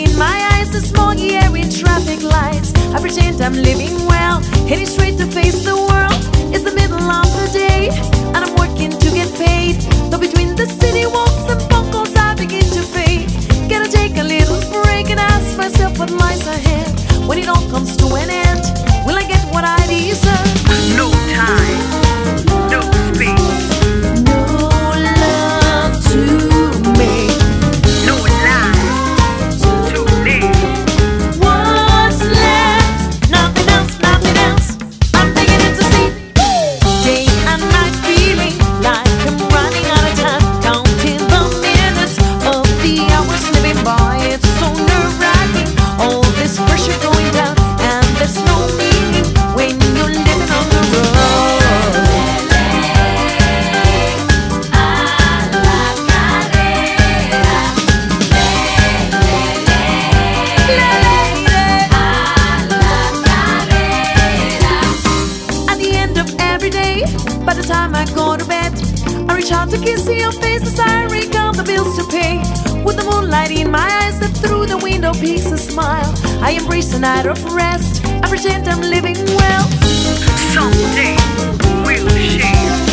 in my eyes, the smoggy air in traffic lights. I pretend I'm living well, heading straight to face the world. It's the middle of the day, and I'm working to get paid. Though between the city walks and phone calls I begin to fade. Gotta take a little break and ask myself what lies ahead. When it all comes to an end, will I get what I deserve? No time, no space, no love to make, no life to live. what's left? Nothing else, nothing else. I'm beginning to see day and night, feeling like I'm running out of time, counting the minutes of the hours slipping by. It's so nerve-wracking, all this pressure going down, and there's no meaning when you're living on the road. At the end of every day, by the time I go to bed, I reach out to kiss your face as I recount the bills to pay. With the moonlight in my eyes that through the window peeks a smile, I embrace a night of rest. I pretend I'm living well. Someday we'll share